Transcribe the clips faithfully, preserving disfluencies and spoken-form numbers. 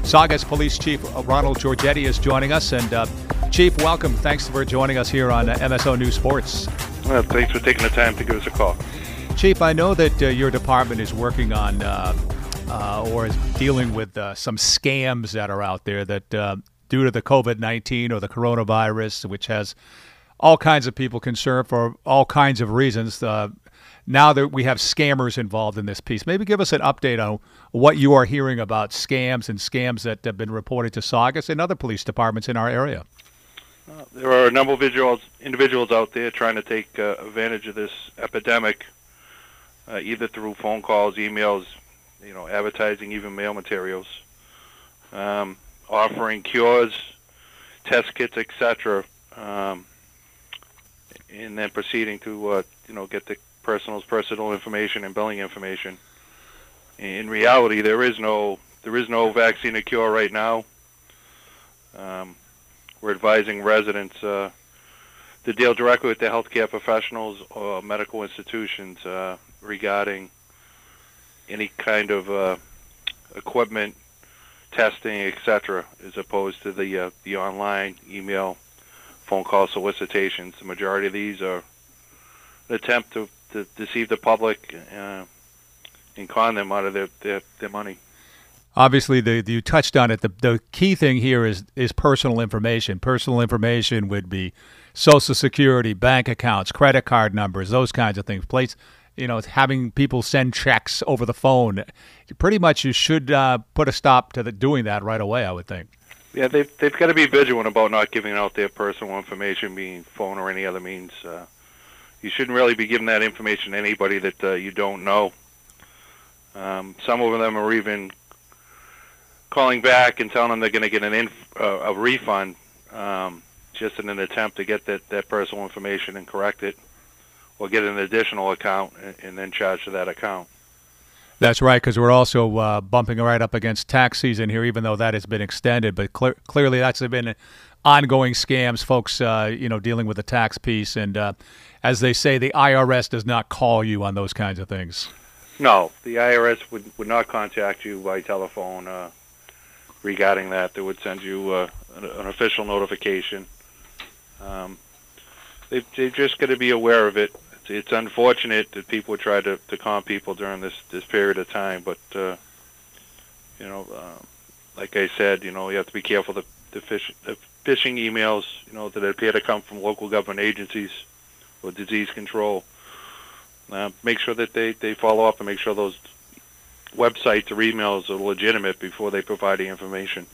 Saugus Police Chief Ronald Giorgetti is joining us. And uh, Chief, welcome. Thanks for joining us here on uh, M S O News Sports. Well, thanks for taking the time to give us a call. Chief, I know that uh, your department is working on uh, uh, or is dealing with uh, some scams that are out there that uh, due to the COVID nineteen or the coronavirus, which has all kinds of people concerned for all kinds of reasons. Uh, now that we have scammers involved in this piece, maybe give us an update on what you are hearing about scams and scams that have been reported to Saugus and other police departments in our area. Uh, there are a number of individuals, individuals out there trying to take uh, advantage of this epidemic, uh, either through phone calls, emails, you know, advertising, even mail materials, um, offering cures, test kits, et cetera, um, and then proceeding to, uh, you know, get the personal's personal information and billing information. In reality, there is no there is no vaccine or cure right now. Um, we're advising residents uh, to deal directly with their healthcare professionals or medical institutions uh, regarding any kind of uh, equipment, testing, et cetera, as opposed to the uh, the online, email, phone call solicitations. The majority of these are an attempt to, to deceive the public uh, and con them out of their, their, their money. Obviously, the, the, you touched on it. The, the key thing here is, is personal information. Personal information would be Social Security, bank accounts, credit card numbers, those kinds of things. Place, you know, having people send checks over the phone. Pretty much you should uh, put a stop to the, doing that right away, I would think. Yeah, they've, they've got to be vigilant about not giving out their personal information, being phone or any other means. Uh, you shouldn't really be giving that information to anybody that uh, you don't know. Um, some of them are even calling back and telling them they're going to get an inf- uh, a refund um, just in an attempt to get that, that personal information and correct it, or get an additional account and, and then charge to that account. That's right, because we're also uh, bumping right up against tax season here, even though that has been extended. But cl- clearly that's been ongoing scams, folks, uh, you know, dealing with the tax piece. And uh, as they say, the I R S does not call you on those kinds of things. No, the I R S would, would not contact you by telephone uh, regarding that. They would send you uh, an, an official notification. Um, they've, they've just got to be aware of it. It's, it's unfortunate that people try to, to con people during this, this period of time, but, uh, you know, uh, like I said, you know, you have to be careful. The, the, fish, the phishing emails, you know, that appear to come from local government agencies or disease control, uh, make sure that they, they follow up and make sure those websites or emails are legitimate before they provide the information.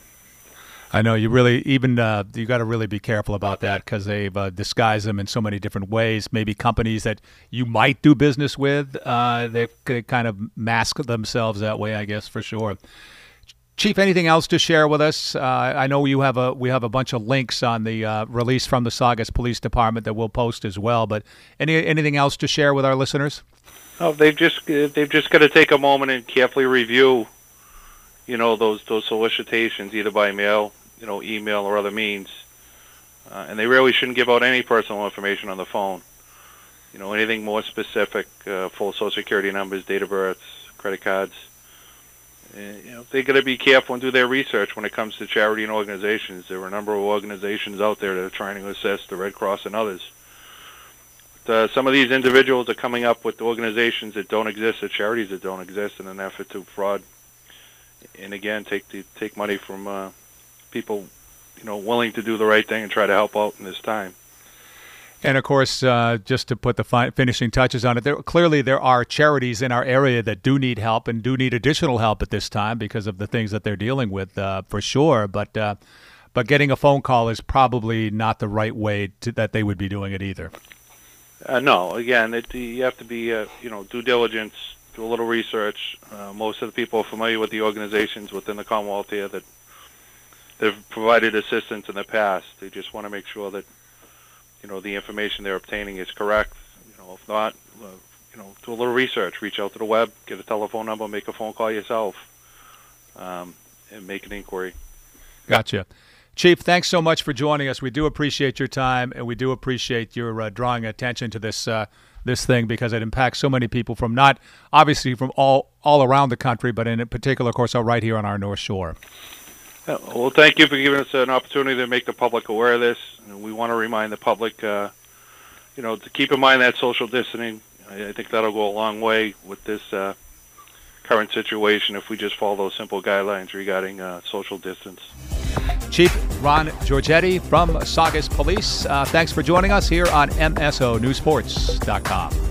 I know you really even uh, you got to really be careful about that because they've uh, disguised them in so many different ways. Maybe companies that you might do business with, uh, they, they kind of mask themselves that way, I guess, for sure. Chief, anything else to share with us? Uh, I know you have a we have a bunch of links on the uh, release from the Saugus Police Department that we'll post as well. But any anything else to share with our listeners? Oh, they've just they've just got to take a moment and carefully review, you know, those those solicitations either by mail, you know, email or other means, uh, and they really shouldn't give out any personal information on the phone. You know, anything more specific, uh, full Social Security numbers, date of births, credit cards. And, you know, they got to be careful and do their research when it comes to charity and organizations. There are a number of organizations out there that are trying to assist the Red Cross and others. But, uh, some of these individuals are coming up with organizations that don't exist, or charities that don't exist, in an effort to fraud. And again, take the, take money from uh, people, you know, willing to do the right thing and try to help out in this time. And of course, uh, just to put the fi- finishing touches on it, there clearly there are charities in our area that do need help and do need additional help at this time because of the things that they're dealing with, uh, for sure. But uh, but getting a phone call is probably not the right way to, that they would be doing it either. Uh, no, again, it, you have to be, uh, you know, due diligence, do a little research. Uh, most of the people are familiar with the organizations within the Commonwealth here that they've provided assistance in the past. They just want to make sure that, you know, the information they're obtaining is correct. You know, if not, uh, you know, do a little research. Reach out to the web, get a telephone number, make a phone call yourself, um, and make an inquiry. Gotcha. Chief, thanks so much for joining us. We do appreciate your time, and we do appreciate your uh, drawing attention to this uh, this thing because it impacts so many people from not, obviously, from all, all around the country, but in particular, of course, right here on our North Shore. Uh, Well, thank you for giving us an opportunity to make the public aware of this. And we want to remind the public, uh, you know, to keep in mind that social distancing. I, I think that'll go a long way with this uh, current situation if we just follow those simple guidelines regarding uh, social distance. Chief Ron Giorgetti from Saugus Police, uh, thanks for joining us here on M S O News Sports dot com.